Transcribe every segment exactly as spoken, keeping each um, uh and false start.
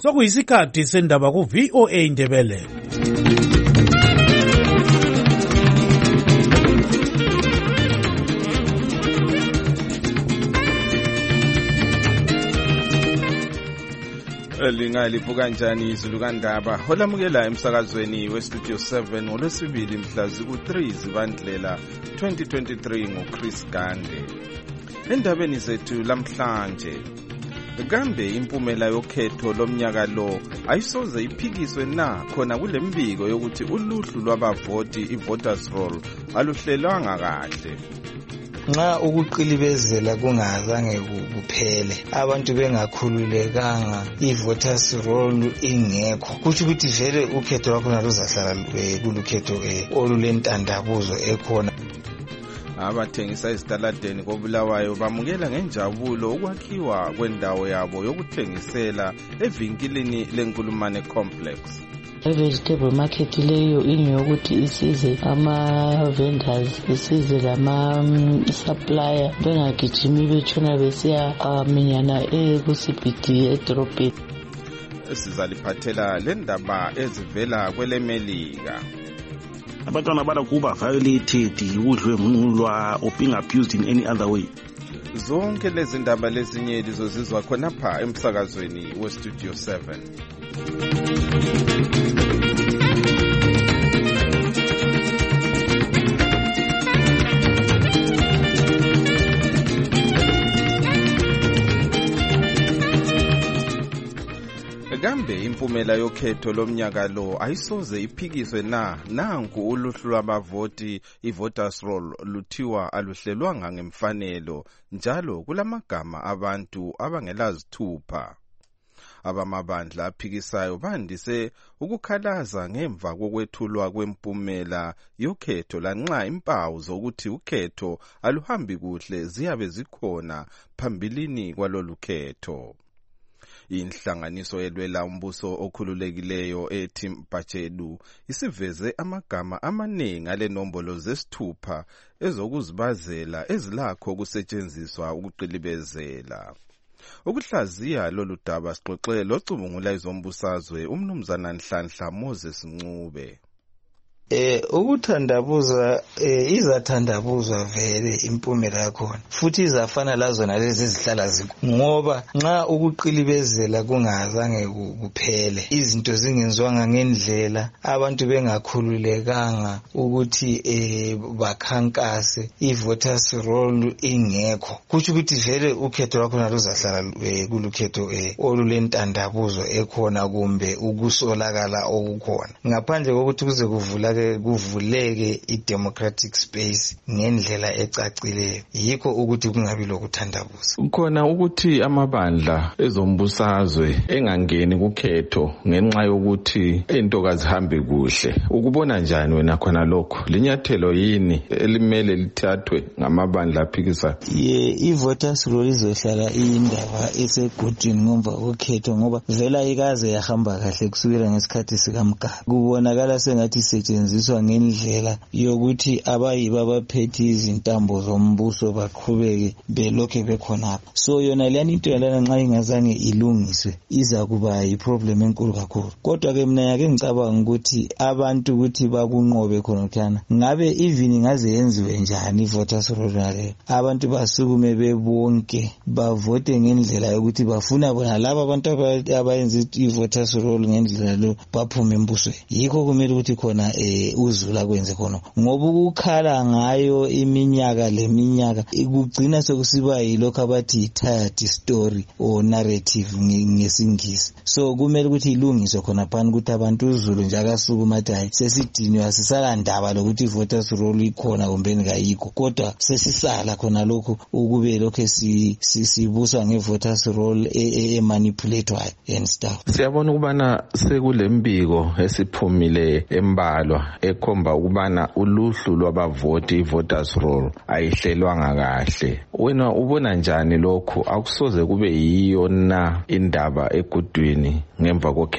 Sokuyisikhathi sendaba ku V O A Indebele. Lingalivuka kanjani izulu kandaba holamukela emsakazweni we Studio seven ngolwesibili mhla ziku three zibandlela twenty twenty-three ngoChris Gande. Endabeni zethu lamhlanje kambe impumela yokhetho lomnyaka lo ayisoze iphikiswe na khona kule mbiko yokuthi uluhlu lwabavoti i-voters roll aluhlelwanga kahle. Nxa ukuqilibezela kungazange kuphele abantu bengakhululekanga i-voters roll ingekho kuthi ukuthi vele ukhetho lwakho luzahlala kulukhetho olulentandabuzo ekhona. Abathengisa ezitaladeni koBulawayo bamukela ngenjabulo ukwakhiwa kwendawo yabo yokuthengisela evinkilini leNkulumane Complex. I-vegetable market leyo ingeyokuthi isize ama-vendors, isize lama-supplier bengagijimi betshona besiya minyana ku-C B D edorobheni. Sizaliphathela le ndaba ezivela kwelemelika. Abantwana balakuba violated udlwengulwa or being abused in any other way. Zonke lezi ndaba lezinye lizozizwa khonapha emsakazweni we Studio seven. Kambe impumela yokhetho lomnyaka lo ayisoze iphikiswe na nanku uluhlu lwabavoti i-voters roll luthiwa aluhlelwanga ngemfanelo njalo kulamagama abantu abangelazithupha. Abamabandla aphikisayo bandise ukukhalaza ngemva kokwethulwa kwempumela yokhetho lanxa impawu zokuthi ukhetho aluhambi kuhle ziyabe zikhona phambilini kwalolu khetho. Inhlanganiso yelwela umbuso okhululekileyo ethi Mpatshelu isiveze amagama amaningi ale nombolo zesithupha ezokuzibazela ezilakho ukusetshenziswa ukuqilibezela. Ukuhlaziya lolu daba sixoxe locubungula izombusazwe umnumzana Nhlanhla Moses Ncube. Eh ukuthandabuza eh izathandabuzwa vele impumela yakhona futhi izafana lazona lezi zihlala zikho ngoba nxa ukuqilibezela kungazange kuphele izinto zingenzwanga ngendlela abantu bengakhululekanga ukuthi eh bakhankase i-voters roll ingekho kuthi ukuthi vele ukhetho lwakho luzahlala kulukhetho olulentandabuzo ekhona kumbe ukusolakala okukhona ngaphandle kokuthi kuze kuvula kuvuleke i-democratic space ngendlela ecacileyo yikho ukuthi kungabi lokuthandabuza. Khona ukuthi amabandla ezombusazwe engangeni kukhetho ngenxa yokuthi into kazihambe kuhle. Ukubona njani wena khona lokho? Linyathelo yini elimele lithathwe ngamabandla aphikisa? Ye i-voters roll izohlala indaba esegudini ngomva kokhetho ngoba vela ikaze yahamba kahle kusukela ngesikhathi sikaMgaba. Kubonakala sengathi isetshenziswa ziswa ngendlela yokuthi abayiba abaphethe izintambo zombuso baqhubeke belokhe bekhonapha. So yona lena into yalana nxa ingazange ilungiswe iza kuba yiproblem enkulu kakhulu. Kodwa ke mina yake ngicabanga ukuthi abantu ukuthi bakunqobe khona kana ngabe even ngaze yenziwe njani i-voters roll le abantu basukume bebonke bavote ngendlela yokuthi bafuna bona laba abantu abayenza i-voters roll ngendlela lo baphume embusweni. Yikho kumele ukuthi khona eh uzula kwenze khona ngoba ukukhala ngayo iminyaka leminyaka ikugcina sokusiba yilokho abathi tired story or narrative ngesingisi. So kumele ukuthi ilungiswe khona phana ukuthi abantu uzulu nje akasukuma tayi sesidiniwe asisala ndaba lokuthi voters roll ikhona kumbe ngayikho kodwa sesisala khona lokho ukube lokho sisibuswa nge-voters roll emanipulatewayo and stuff. Siyabona ukubana sekulembiko esiphumile embalwa ekhomba ukubana uluhlu lwabavoti i-voters roll ayihlelwanga kahle. Wena ubona njani lokho? Akusoze kube yiyo na indaba egudwini ngemva kokhetho?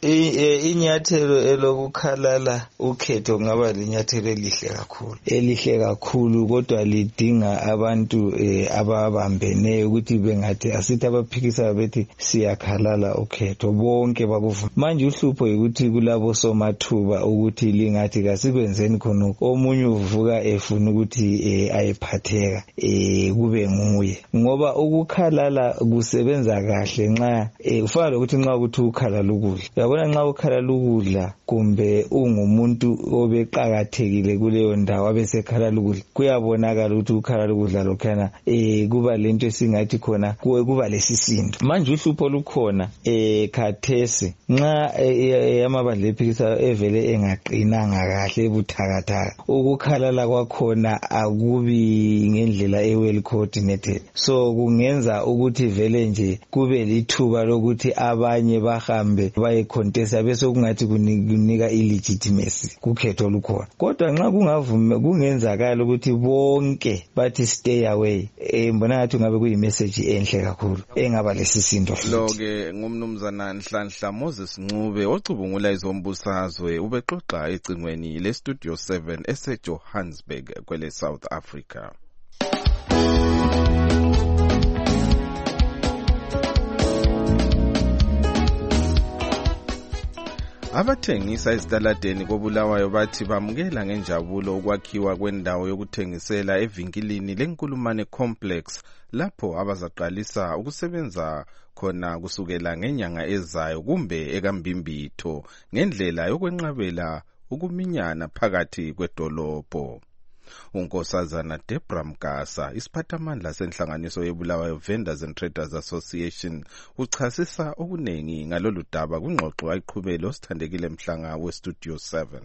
inyathelo elokukhalala ukhetho ngaba linyathelo elihle kakhulu elihle kakhulu kodwa lidinga abantu ababambeneyo ukuthi bengathi asithi abaphikisayo bethi siyakhalala ukhetho bonke bakuvuma. Manje uhlupho ukuthi kulabo somathuba ukuthi lingathi kasibenzeni khona omunye uvuka efuna ukuthi ayiphatheka kube nguye, ngoba ukukhalala kusebenza kahle nxa ufana lokuthi nxa ukuthi ukhalala ukudla. Yabona nxa ukhalala ukudla kumbe ungumuntu obeqakathekile kuleyo ndawo abesekhalala ukudla, kuyabonakala ukuthi ukhalala ukudla lokhana eh kuba lento esingathi khona kuba lesisindo. Manje uhlupho lukhona eh khathesi nxa amabandla ephikisa evele engaqinanga kahle ebuthakathaka, ukukhalala kwakhona akubi ngendlela e-well coordinated, so kungenza ukuthi vele nje kube lithuba lokuthi abanye bahambe baye contest bese kungathi kunika illegitimacy kukhetho lukhona. Kodwa nxa kungavume kungenzakala ukuthi bonke bathi stay away, eh mbona ngathi ngabe kuyi message enhle kakhulu engaba lesisindo. Lo ke ngumnumzana Nhlanhla Moses Ncube ocubungula izombusazwe ubexoxa ecingweni le Studio seven ese Johannesburg kwele South Africa. Abathengisa ezitaladeni koBulawayo bathi bamukela ngenjabulo ukwakhiwa kwendawo yokuthengisela evinkilini leNkulumane Complex lapho abazaqalisa ukusebenza khona kusukela ngenyanga ezayo kumbe ekambimbitho ngendlela yokwenqabela ukuminyana phakathi kwedolobho. Unkosazana Debra Mgasa, isiphathamandla senhlanganiso yeBulawayo Vendors and Traders Association, uchasisa okunengi ngalolu daba kungxoxo ayiqhubele osithandekile Mhlanga we Studio seven.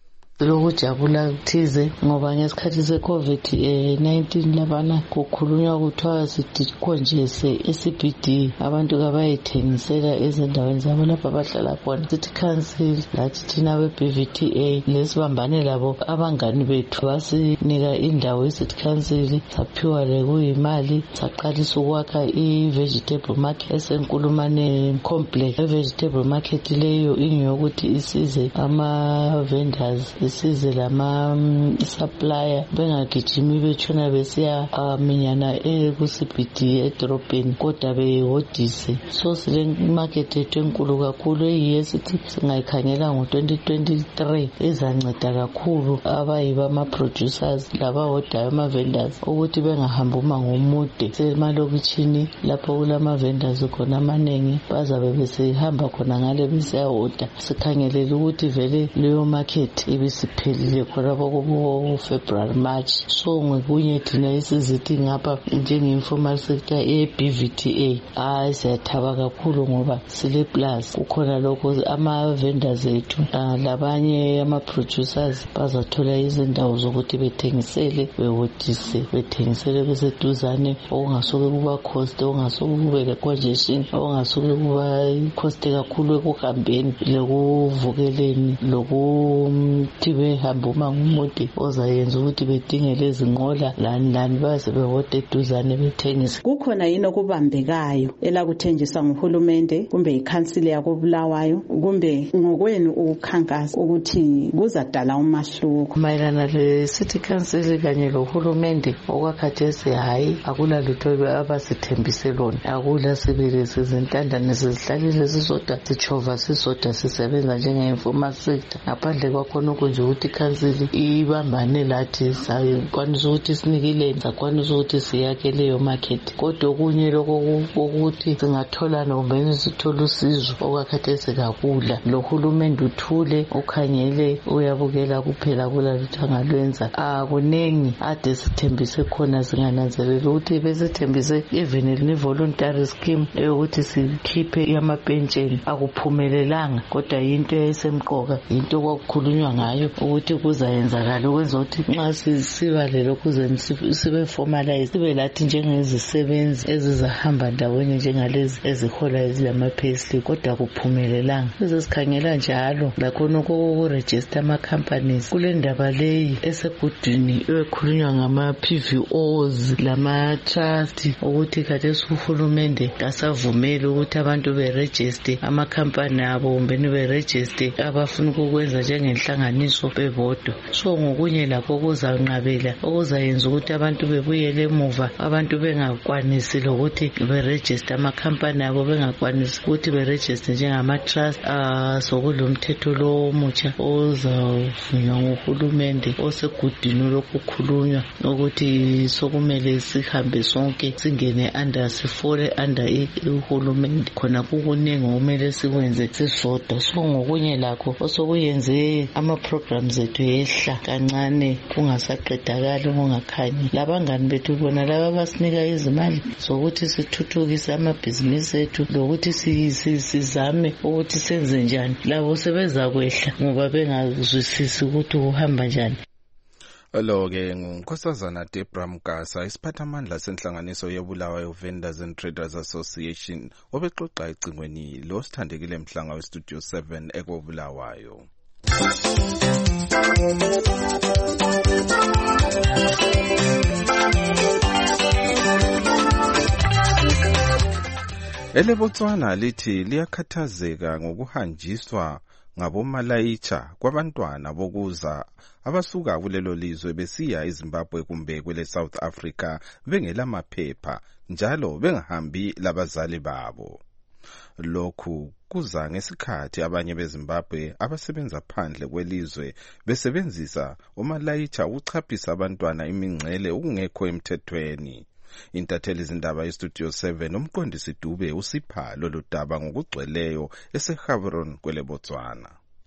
Lokujabula kuthize ngoba ngesikhathi se-COVID nineteen labana kukhulunywa kuthiwa sidikonjese e-C B D abantu kabayithengisela ezindaweni zabo lapho abahlala khona. City Council lathi thina be-B V T A lesibambane labo abangani bethu basinika indawo ye-City Council, saphiwa lekuyimali saqalisa ukwakha i-vegetable market esenkulumane complex. I-vegetable market leyo ingeyokuthi isize ama-vendors, isize lama supplier bengagijimi betshona besiya minyana ku-C B D edorobheni kodwa behodise. So sile market ethu enkulu kakhulu eyesithi singayikhangela ngo-twenty twenty-three izanceda kakhulu abayiba ama-producers labahodayo ama-vendors ukuthi bengahamba umango omude. Semalokitshini lapho kulama-vendors khona amanengi bazabe besihamba khona ngale besiyahoda. Sikhangelele ukuthi vele leyo market ibisiphelile khonapho kubo February March. So ngokunye thina isizithi ngapha njenge-informal sector e-B V T A hayi siyathaba kakhulu ngoba sile plus kukhona lokho ama-vendors ethu labanye ama-producers bazathola izindawo zokuthi bethengisele behodise bethengisele beseduzane okungasuke kuba cost okungasuke kube le-congestion okungasuke kuba cost kakhulu ekuhambeni lekuvukeleni lokuthi behamba umango omude ozayenza ukuthi bedingele izinqola lani lani baze behode eduzane bethengise. Kukhona yini okubambekayo elakuthenjiswa nguhulumende kumbe ikhansili yakoBulawayo kumbe ngokwenu ukukhankasa ukuthi kuzadala umahluko mayelana le-City Council kanye lohulumende okwakhathesi? Hayi, akula lutho abasithembise lona, akula sibili sizintandane sizihlalile sisodwa sichova sisodwa sisebenza njenge-informal sector. Ngaphandle kwakhona okunje ukuthi ikhansili ibambane lathi sakwanisa ukuthi sinikile sakwanisa ukuthi siyakhe leyo market. Kodwa okunye lokho ukuthi singathola nombe sithola usizo okwakhathesi kakula. Lo hulumende uthule ukhangele uyabukela kuphela kula lutho angalwenza. Akunengi ade sithembise khona singananzelela ukuthi besithembise even ne voluntary scheme eyokuthi sikhiphe amapentsheni akuphumelelanga, kodwa into esemqoka into kwakukhulunywa ngayo ngayo ukuthi kuzayenzakala ukwenza ukuthi nxa sisiba lelo kuze sibe formalize sibe lathi njengezisebenzi ezizahamba ndawonye njengalezi ezihola ezilama payslip kodwa kuphumelelanga. Sizesikhangela njalo lakhona ukuregister ama companies kule ndaba leyi esegudwini ekhulunywa ngama P V Os lama trust ukuthi khathesi uhulumende kasavumeli ukuthi abantu beregister ama company abo kumbe beregister abafuna ukwenza njengenhlanganiso bebodwa. So ngokunye lakho kuzanqabela okuzayenza ukuthi abantu bebuyele emuva, abantu bengakwanisi lokuthi beregister ama company abo, bengakwanisi ukuthi beregister njengama trust. Ah sokulomthetho lo omutsha ozavunywa nguhulumende osegudwini lokukhulunywa ukuthi sokumele sihambe sonke singene under sifole under ihulumende khona kukuningi okumele sikwenze sisodwa. So ngokunye lakho osokuyenze ama programs ethu yehla kancane kungasaqedakali kungakhanyi. Labangani bethu bona laba basinika izimali sokuthi sithuthukise amabhizinisi ethu lokuthi sizame ukuthi senze njani, labo sebeza kwehla ngoba bengazwisisi ukuthi uhamba njani. Lo ke nguNkosazana Debra Mgasa, isiphathamandla senhlanganiso yeBulawayo Vendors and Traders Association, obexoxa ecingweni lo sithandekile mhlanga we Studio seven ekobulawayo. EleBotswana lithi liyakhathazeka ngokuhanjiswa ngabomalayitsha kwabantwana bokuza abasuka kulelo lizwe besiya eZimbabwe kumbe kwele South Africa bengelamaphepha njalo bengahambi labazali babo. Lokhu kuza ngesikhathi abanye beZimbabwe abasebenza phandle kwelizwe besebenzisa umalayitsha ukuchaphisa abantwana imingcele okungekho emthethweni. Intatheli izindaba yeStudio seven umqondisi Dube usipha lolu daba ngokugcweleyo eseGaborone kwele Botswana.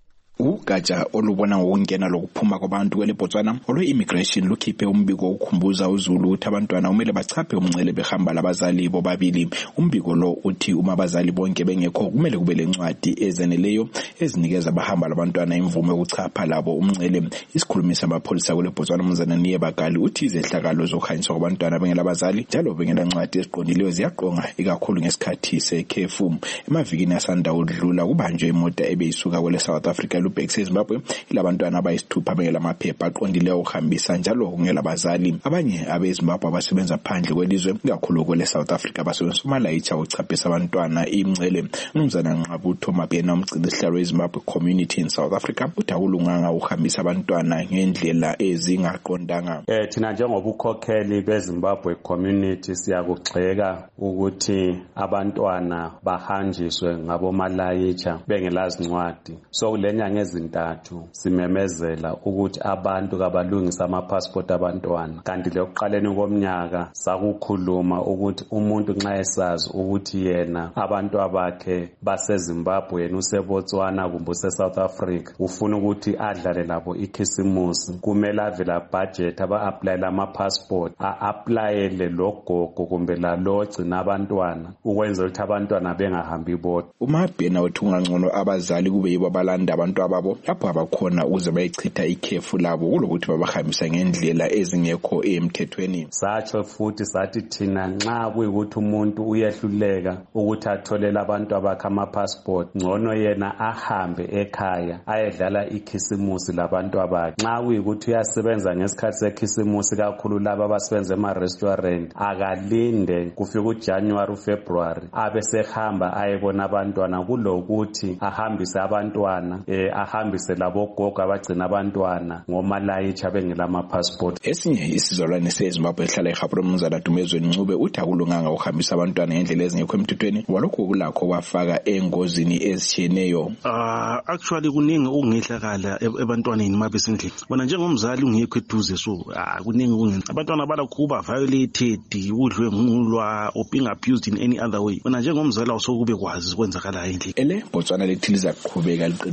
Ugatsha olubona ngokungena lokuphuma kwabantu kwele Botswana olwe-immigration lukhiphe umbiko ukukhumbuza uZulu ukuthi abantwana kumele bachaphe umngcele behamba labazali bobabili. Umbiko lo uthi uma abazali bonke bengekho kumele kube lencwadi ezeneleyo ezinikeza abahamba labantwana imvume yokuchapha labo umngcele. Isikhulumi samapholisa kwele Botswana uMnumzana Niyebakali uthi izehlakalo zokuhanjiswa kwabantwana bengelabazali njalo bengelancwadi eziqondileyo ziyaqonga ikakhulu ngesikhathi sekhefu. Emavikini asanda udlula kubanjwe imota ebeyisuka kwele South Africa lubhekise eZimbabwe ilabantwana abayisithupha bengelamaphepha aqondileyo ukuhambisa njalo kungelabazali. Abanye abeZimbabwe abasebenza phandle kwelizwe ikakhulu kwele South Africa basebenzisa umalayitsha ukuchaphisa abantwana imngcele. Mnumzana Nqabutho Mabhena umgcinisihlalo weZimbabwe community in South Africa uthi akulunganga ukuhambisa abantwana ngendlela ezingaqondanga. Eh thina njengobukhokheli beZimbabwe community siyakugxeka ukuthi abantwana bahanjiswe ngabomalayitsha bengelazincwadi. So lenya ngezintathu simemezela ukuthi abantu kabalungisa ama-passport abantwana, kanti lokuqaleni komnyaka sakukhuluma ukuthi umuntu nxa esazi ukuthi yena abantu abakhe baseZimbabwe yena useBotswana kumbe use-South Africa ufuna ukuthi adlale labo ikhisimusi, kumele avela budget aba-aplayela ama-passport a-aplayele logogo kumbe lalogcina abantwana ukwenzela ukuthi abantwana bengahambi bodwa. UMabhena uthi ungangcono abazali kube yibo abalanda abantu ababo lapho abakhona ukuze bayichitha ikhefu labo kulokuthi babahambisa ngendlela ezingekho emthethweni. Satsho futhi sathi thina nxa kuyikuthi umuntu uyehluleka ukuthi atholele abantu abakhe ama-passport ngcono yena ahambe ekhaya ayedlala ikhisimusi labantu abakhe. Nxa kuyikuthi uyasebenza ngesikhathi sekhisimusi kakhulu laba abasebenza ema-restaurant akalinde kufika uJanuary uFebruary abe sehamba ayebona abantwana kulokuthi ahambise abantwana eh ahambise labo gogo abagcina abantwana ngomalayitsha bengelama-passport. Esinye isizalwane seZimbabwe ehlala eGaborone uMnumzana Dumezweni Ncube uthi akulunganga ukuhambisa abantwana ngendlela ezingekho emthethweni walokho kulakho kwafaka engozini ezitshiyeneyo. Ah actually kuningi okungehlakala ebantwaneni mabesendlini. Bona njengomzali ungekho eduze so kuningi okungenza abantwana balakuba violated, udlwengulwa or being abused in any other way. Bona njengomzali awusokube kwazi kwenzakala endlini. Ele Botswana lethiliza kuqhubeka liqinisa emthethweni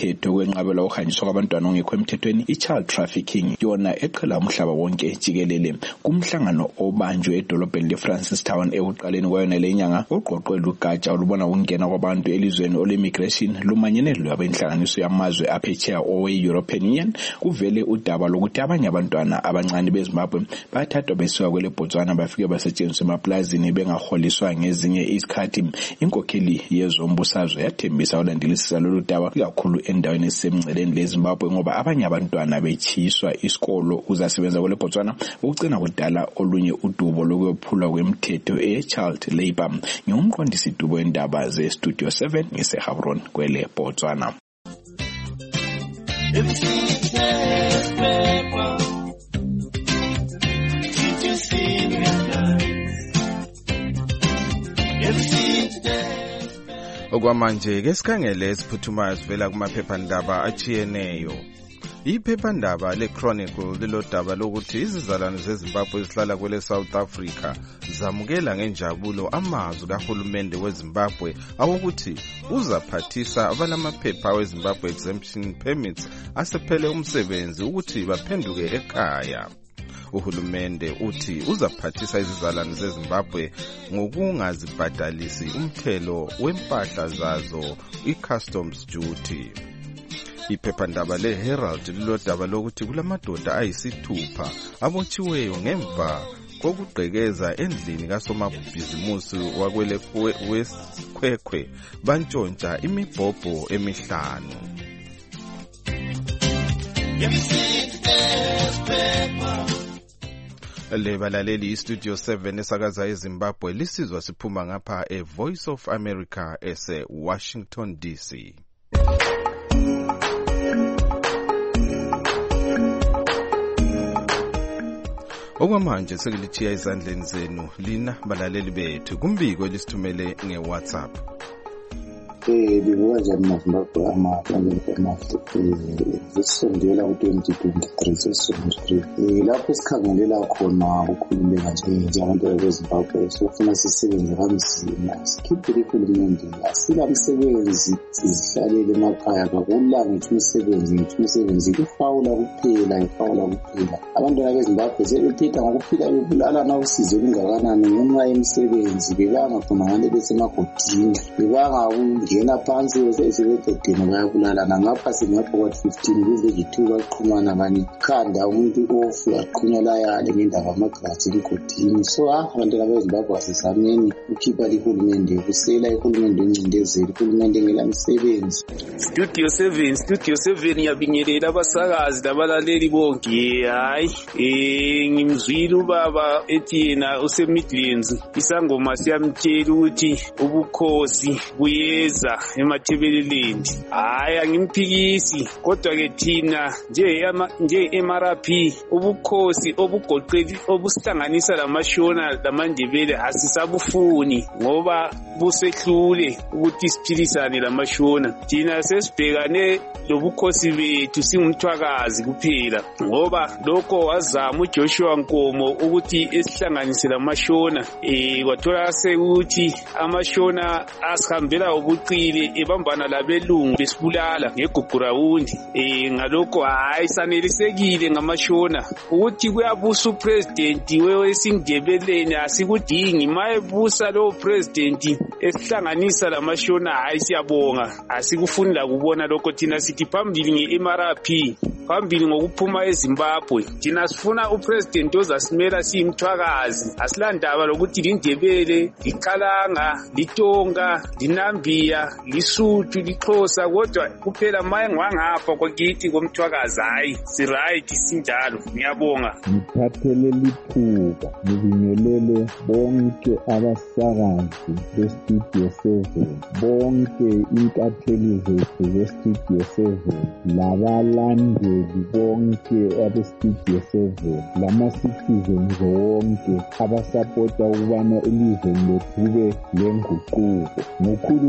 umthetho wenqabela uhanjiswa kwabantwana ongekho emthethweni i-child trafficking yona eqhela umhlaba wonke jikelele kumhlangano obanjwe edolobheni leFrancistown ekuqaleni kwayona lenyanga oqoqwe lugatsha olubona ukungena kwabantu elizweni ole-immigration lumanyene lwabenhlanganiso yamazwe aphetsheya owe-European Union kuvele udaba lokuthi abanye abantwana abancane beZimbabwe bathathwa besuka kwele Botswana bafike basetshenziswa emaplazini bengaholiswa ngezinye izikhathi. Inkokheli yezombusazwe yathembisa ulandelisisa lolu daba kakhulu endaweni esemngceleni leZimbabwe ngoba abanye abantwana bechiswa isikolo uzasebenza kwele Botswana ukugcina kudala olunye udubo lokwephulwa kwemthetho e-child labor. Ngumqondisi dubo endaba ze-Studio seven ngeseHabron kwele Botswana. Okwamanje ke sikhangele esiphuthumayo sivela kumaphephandaba achiyeneyo. Iphephandaba le-Chronicle lilodaba lokuthi izizalwane zeZimbabwe ezihlala kwele South Africa zamukela ngenjabulo amazwi kahulumende weZimbabwe awokuthi uzaphathisa abalamaphepha weZimbabwe exemption permits asephele umsebenzi ukuthi baphenduke ekhaya. Uhulumende uthi uzaphathisa izizalwane zeZimbabwe ngokungazibhadalisi umthelo wempahla zazo i-customs duty. Iphephandaba le-Herald lilodaba lokuthi kulamadoda ayisithupha abotshiweyo ngemva kokugqekeza endlini kasomabhizimusi wakwele weSikhwekhwe bantshontsha imibhobho emihlanu. Le balaleli iStudio seven esakaza eZimbabwe lisizwa siphuma ngapha eVoice of America ese Washington D C. Okwamanje sekilithiya izandleni zenu lina balaleli bethu kumbiko lisithumele ngeWhatsApp. Eh bibuka njani maZimbabwe ama-family zisondela ku-twenty twenty-three sesisondele eh lapho sikhangelela khona ukukhululeka nje abantu beZimbabwe sofuna sisebenze kanzima sikhiphele ihulumende asila msebenzi sizihlalele emakhaya kakhulu ngithi umsebenzi ngithi umsebenzi ifawula kuphela ifawula kuphela abantu beZimbabwe sebethetha ngokuphila bebulala na usizo lingakanani ngenxa yemisebenzi bebanga khona ngale besemagodini bebanga ngena phansi esebededeni bayabulalana ngapha singapha kwa fifteen bezejithuka iqhumana ngani khanda umuntu ofu yaqhunyela yale ngendaba amagrathi enkodini. So ah abantu beZimbabwe asizameni ukhipha ihulumende kusela ihulumende encindezeli ihulumende ngela msebenzi. Studio seven Studio seven yabingelela abasakazi labalaleli bonke. Hayi eh ngimzwile ubaba ethi yena use Midlands isangoma siyamtshela ukuthi ubukhosi buyeza emathebeleleni. Hayi angimphikisi kodwa ke thina nje nje M R P ubukhosi obugoqeli obusihlanganisa lamashona lamandebele asisabufuni ngoba busehlule ukuthi siphilisane lamashona. Thina sesibhekane lobukhosi bethu singumthwakazi kuphela ngoba lokho wazama uJoshua Nkomo ukuthi esihlanganise lamashona eh kwathola sekuthi amashona asihambela ubuqili ebambana labelungu besibulala ngegugurawundi eh ngalokho hayi sanelisekile ngamashona ukuthi kuyabusa upresident wesindebeleni asikudingi mayebusa lo president esihlanganisa lamashona hayi siyabonga asikufuni la kubona lokho thina sithi phambili nge-M R P phambili ngokuphuma eZimbabwe thina sifuna upresident ozasimela siyimthwakazi asilandaba lokuthi lindebele likhalanga litonga linambia lisuthu lixhosa kodwa kuphela maye ngwangapha kwakithi komthwakazi hayi si right sinjalo. Ngiyabonga ngithathele lithuba ngibingelele bonke abasakazi beStudio seven bonke intatheli zethu beStudio seven labalandeli bonke abeStudio seven lama-citizens wonke abasapota ukubana elizweni lethu kube lenguquko ngokhulu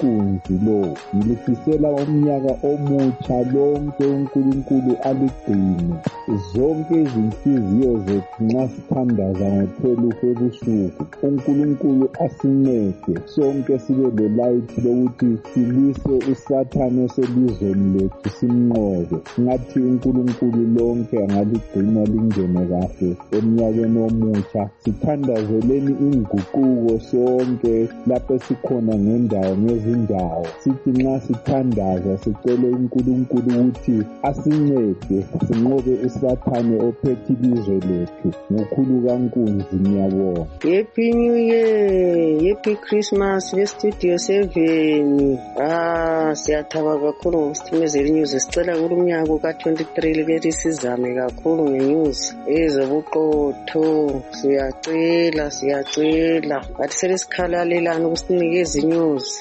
inkunzi lo. Ngilifisela umnyaka omutsha lonke uNkulunkulu aligcine. Zonke izinhliziyo zethu nxa sithandaza ngothelu ebusuku, uNkulunkulu asincede sonke sibe lelayithi lokuthi silise uSathane oselizweni lethu simnqobe. Ngathi uNkulunkulu lonke angaligcina lingene kahle emnyakeni omutsha. Sithandazeleni inguquko sonke lapho esikhona ngendawo ngezindawo. Sithi nxa sithandaza sicele uNkulunkulu ukuthi asincede sinqobe uSathane ophethe ilizwe lethu. Ngokhulu kaNkunzi ngiyabonga. Happy New Year, Happy Christmas beStudio seven. Ah, siyathaba kakhulu ngokusithumezela inews. Sicela kulumnyaka ka twenty-three like lisizame kakhulu ngenews ezobuqotho. Siyacela siyacela bathi selisikhalalelana ukusinikeza inews.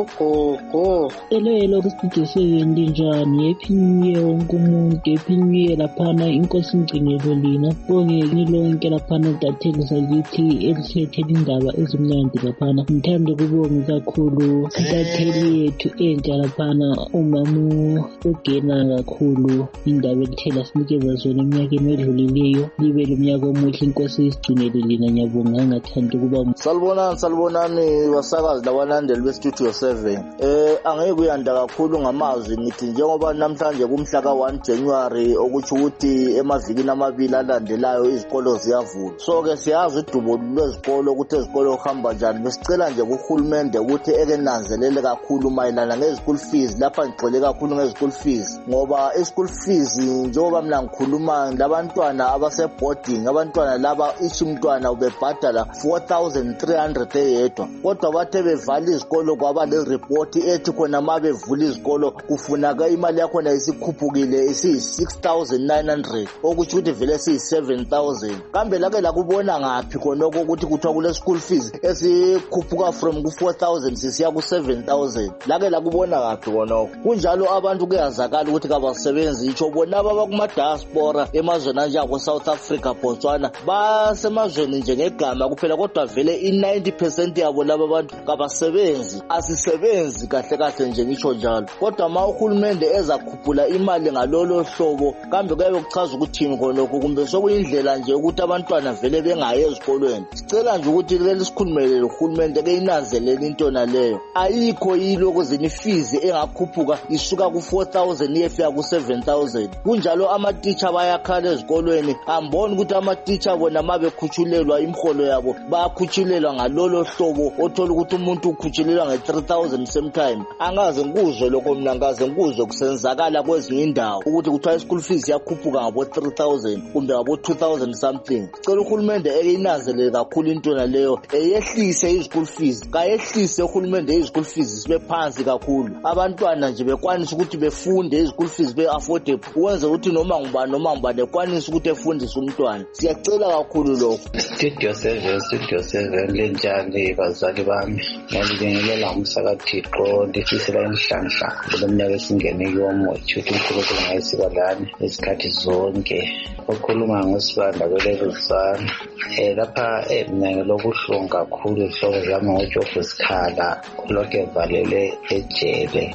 Singogogo. Hello hello kuStudio seven linjani? Happy New Year wonke umuntu. Happy New Year laphana inkosi ngcinelo lina. Bonke nilonke laphana dathekisa lithi elithethela indaba ezimnandi laphana. Ngithanda ukubonga kakhulu intatheli yethu entsha laphana umamu ugena kakhulu indaba elithela sinikeza zona eminyakeni edlulileyo. Libe lumnyaka omuhle inkosi isigcinele lina ngiyabonga ngathanda ukuba salibonani salibonani wasakazi labalandeli beStudio seven. Eh angeke kuyanda kakhulu ngamazwi ngithi njengoba namhlanje kumhla ka one January okuthi ukuthi emavikini amabili alandelayo izikolo ziyavula. So ke siyazi udubo lwezikolo ukuthi izikolo kuhamba njani. Besicela nje kuhulumende ukuthi eke nanzelele kakhulu mayelana ngezikolo fees. Lapha ngixole kakhulu ngezikolo fees ngoba ischool fees njengoba mina ngikhuluma labantwana abase boarding, abantwana laba each umntwana ubebhadala four thousand three hundred eyedwa. Kodwa bathe bevala izikolo kwaba le report ethi khona mabevula izikolo kufunaka imali yakho na isikhuphukile isi six thousand nine hundred okuthi ukuthi vele si seven thousand. Kambe lake la kubona ngapi khona ukuthi kuthiwa kule school fees esikhuphuka from ku four thousand sisiya ku seven thousand. Lake la kubona ngapi khona kunjalo abantu kuyazakala ukuthi kabasebenzi itsho bona ababa kuma diaspora emazweni anjako South Africa, Botswana basemazweni nje ngegama kuphela kodwa vele i ninety percent yabo laba bantu kabasebenzi. Asisebenzi kahle kahle nje ngisho njalo. Kodwa ma uhulumende ezakhuphula imali ngalolo hlobo kambe kuyabe kuchaza ukuthi khonokho kumbe sokuyindlela nje ukuthi abantwana vele bengayi ezikolweni. Sicela nje ukuthi leli sikhulumele uhulumende ke inanzelele into naleyo. Ayikho yiloko zini fees engakhuphuka isuka ku four thousand iyefika ku seven thousand. Kunjalo ama teacher bayakhala ezikolweni. Amboni ukuthi ama teacher bona mabekhuchulelwa imholo yabo bayakhuchulelwa ngalolo hlobo othola ukuthi umuntu ukhuchulelwa nge three thousand same time. Angaze ngikuzwe lokho mina ngaze ngikuzwe kusenzakala kwezinye indawo ukuthi kuthiwa school fees yakhuphuka ngabo three thousand kumbe ngabo two thousand something. Cela uhulumende eyinanzelele kakhulu into naleyo eyehlise izikolo fees. Kayehlise uhulumende izikolo fees sibe phansi kakhulu. Abantwana nje bekwanisa ukuthi befunde izikolo fees be affordable. Uwenze ukuthi noma ngubani noma ngubani ekwanisa ukuthi efundise umntwana. Siyacela kakhulu lokho. Studio seven Studio seven lenjani bazali bami. Ngiyabingelela umsakathixo ndifisela inhlanhla kulomnyaka esingene yomuthi ukuthi uNkulunkulu ngayisibalani isikhathi zonke. Okhuluma ngosibanda kwelezisana eh lapha eminyaka lokuhlunga kakhulu ihlobo zami ngoJob Sikhala lokho evalele ejele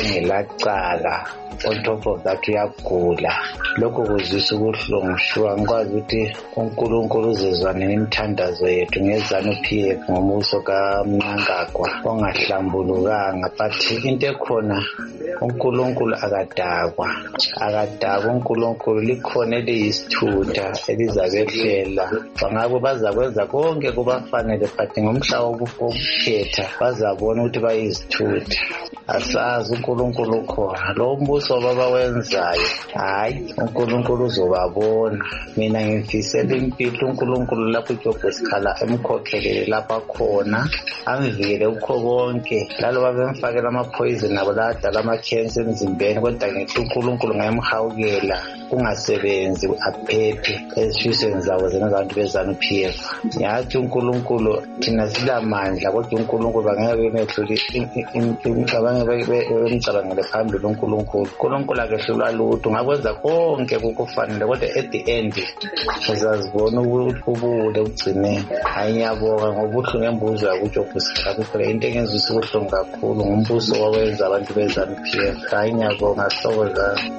engelacala. On top of that uyagula. Lokho kuzisa ubuhlungu shuwa ngikwazi ukuthi uNkulunkulu uzezwana nemithandazo yethu ngezana P F ngomuso kaMnangagwa ongahlambulukanga. But into ekhona uNkulunkulu akadakwa akadakwa uNkulunkulu likhona eliyisithutha elizabehlela. Bangabo bazakwenza konke kubafanele but ngomhla wokukhetha bazabona ukuthi bayizithutha. Asazi uNkulunkulu khona lo mbuso baba wenzayo hayi uNkulunkulu uzobabona. Mina ngifisela impilo uNkulunkulu lapho uJob Sikhala emkhokhelele lapha khona amvikele ukho konke lalo babemfakela ama poison nabo ladala ama cancer emzimbeni kodwa ngithi uNkulunkulu ngayemhawukela kungasebenzi aphephe ezifisweni zabo zena zabantu bezanu-P F. Yathi uNkulunkulu thina silamandla kodwa uNkulunkulu bangeke bemehlule imicabango bemicabangele phambili uNkulunkulu. uNkulunkulu akehlulwa lutho ngakwenza konke kukufanele kodwa at the end sizazibona ubuhle ugcineni. Hayi ngiyabonga ngobuhlungu embuzo yakuJob Sikhakuhle into engenzisa ubuhlungu kakhulu ngumbuso wawenza abantu bezanu-P F. Hayi ngiyabonga sithokozana.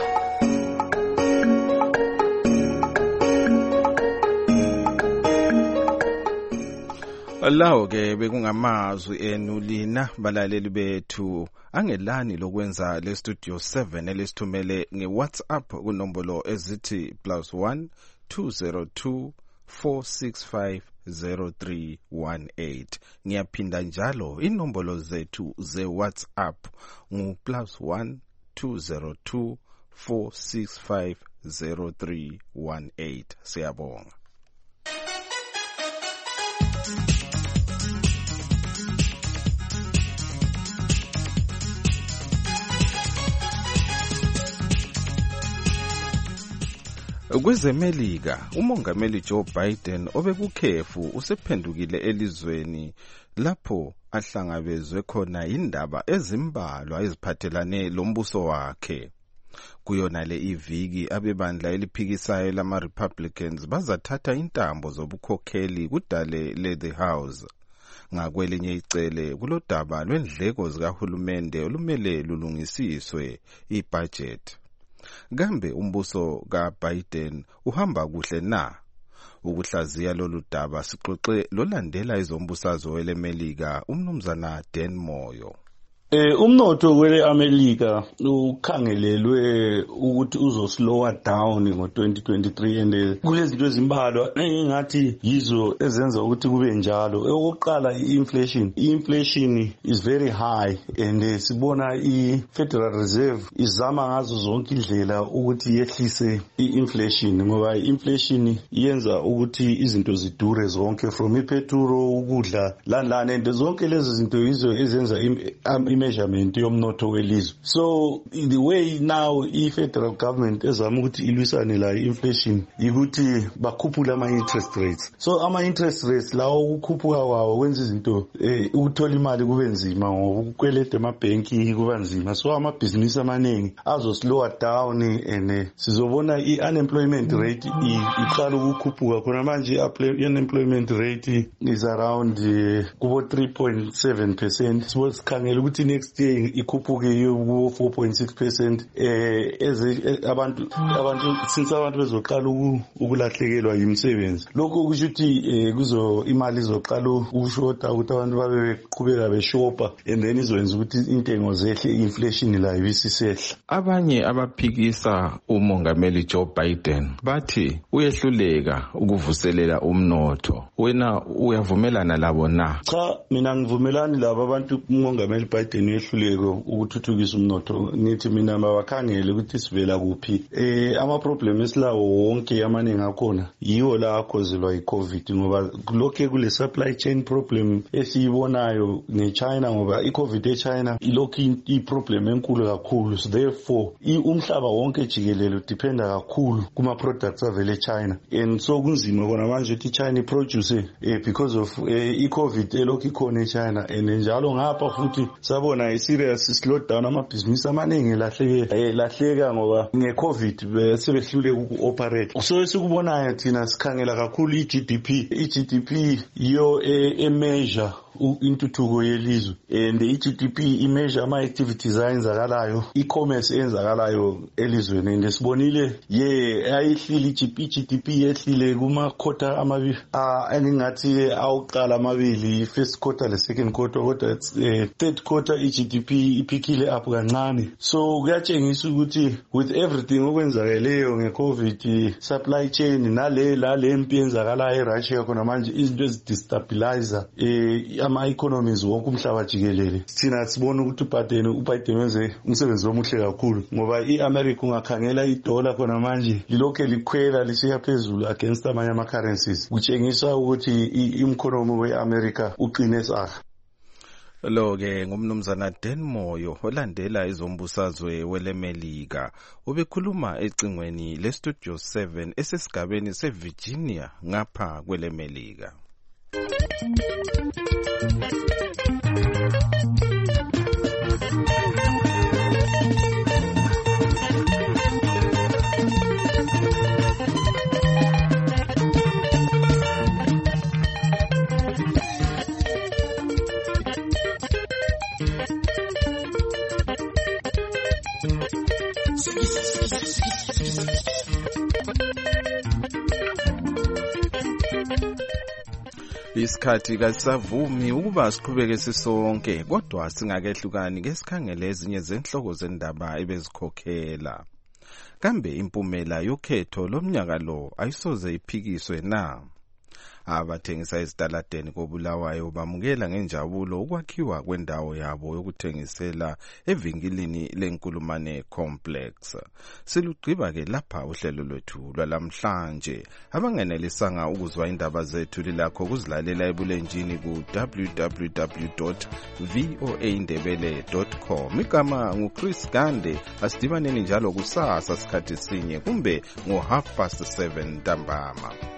Lawo ke bekungamazwi enu lina balaleli bethu angelani lokwenza le studio seven elisithumele ngeWhatsApp kunombolo ezithi plus one two zero two four six five zero three one eight. Ngiyaphinda njalo inombolo zethu ze WhatsApp ngu plus one two zero two four six five zero three one eight. Siyabonga. KwezeMelika umongameli Joe Biden obekukhefu usephendukile elizweni lapho ahlangabezwe khona indaba ezimbalwa eziphathelane lombuso wakhe. Kuyona le iviki abebandla eliphikisayo lama Republicans bazathatha intambo zobukhokheli kudale le the House. Ngakwelinye icele kulodaba lwendleko zikahulumende olumele lulungisiswe ibudget. Kambe umbuso kaBiden uhamba kuhle na? Ukuhlaziya lolu daba sixoxe lolandela izombusazwe weleMelika umnumzana Dan Moyo. Eh umnotho wele America ukhangelelwe ukuthi uzoslower down ngo twenty twenty-three and kulezinto ezimbalwa engathi yizo ezenza ukuthi kube njalo. Okokuqala i-inflation. I-inflation is very high and sibona i-Federal Reserve izama ngazo zonke indlela ukuthi yehlise i-inflation ngoba i-inflation yenza ukuthi izinto zidure zonke from ipetrol ukudla lanlana and zonke lezi zinto yizo ezenza measurement yomnotho welizwe. So the way now i-federal government ezama ukuthi ilwisane la inflation yikuthi bakhuphula ama interest rates. So ama interest rates lawo ukukhuphuka kwawo kwenza izinto eh, ukuthola imali kube nzima ngoba ukukweleta amabhenki kuba nzima. So ama business amaningi azo slow down and sizobona i-unemployment rate iqala ukukhuphuka khona manje i-unemployment rate is around uh, kubo three point seven percent. So sikhangela ukuthi next year ikhuphuke yo four point six percent eh eze abantu abantu since abantu bezoqala ukulahlekelwa yimisebenzi. Lokho kusho ukuthi kuzo imali izoqala ukushota ukuthi abantu babe beqhubeka beshopa and then izokwenza ukuthi intengo zehle inflation la ibisisehla. Abanye abaphikisa umongameli Joe Biden bathi uyehluleka ukuvuselela umnotho. Wena uyavumelana labo na? Cha, mina ngivumelani labo abantu umongameli Biden uyehluleka ukuthuthukisa umnotho. Nithi mina mabakhangele ukuthi sivela kuphi. Eh ama problem esilawo wonke amaningi akhona yiwo la akhozelwa iCovid ngoba lokho kule supply chain problem esiyibonayo neChina ngoba iCovid eChina ilokho iproblem enkulu kakhulu. So therefore umhlaba wonke jikelele dependa kakhulu kuma products avele eChina and so kunzima kona manje ukuthi China produce eh, because of eh, iCovid elokho ikhona eChina and njalo ngapha futhi sabona i-serious slowdown amabhizinisi amaningi lahleke lahleka ngoba ngeCovid sebehlule uku-operate. So esikubonayo thina sikhangela kakhulu i-G D P. I-G D P iyo e-measure intuthuko yelizwe and i-G D P imeasure ama-activities ayenzakalayo, i-commerce eyenzakalayo elizweni and sibonile ye ayihlile i-G D P yehlile kuma-quarter amabili engingathi awuqala amabili, first quarter le second quarter, kodwa uh, third quarter i-G D P iphikile up kancane. So kuyatshengisa ukuthi with everything okwenzakeleyo nge-COVID supply chain nale la le mpi yenzakalayo eRussia khona manje izinto ezidestabilizer eh ama-economies wonke umhlaba jikelele. Thina sibona ukuthi uBiden uBiden wenze umsebenzi omuhle kakhulu ngoba i-America ungakhangela idola khona manje lilokho likhwela lisiya phezulu against amanye ama-currencies, kutshengisa ukuthi i-economy we-America uqine saha. Lo ke ngumnumzana Dan Moyo olandela izombusazwe welemelika ubekhuluma ecingweni le Studio seven esesigabeni seVirginia ngapha kwelemelika. Isikhathi kasavumi ukuba siqhubeke sisonke kodwa singakehlukani ke sikhangele ezinye zenhloko zendaba ebezikhokhela. Kambe impumela yokhetho lomnyaka lo ayisoze iphikiswe na? Abathengisa ezitaladeni koBulawayo bamukela ngenjabulo ukwakhiwa kwendawo yabo yokuthengisela evinkilini leNkulumane Complex. Silugqiba ke lapha uhlelo lwethu lwalamhlanje. Abangenelisanga ukuzwa indaba zethu lilakho kuzilalela ebulenjini ku w w w dot voa ndebele dot com. Igama nguChris Gande. Asidibaneni njalo kusasa sikhathi sinye kumbe ngo half past seven ntambama.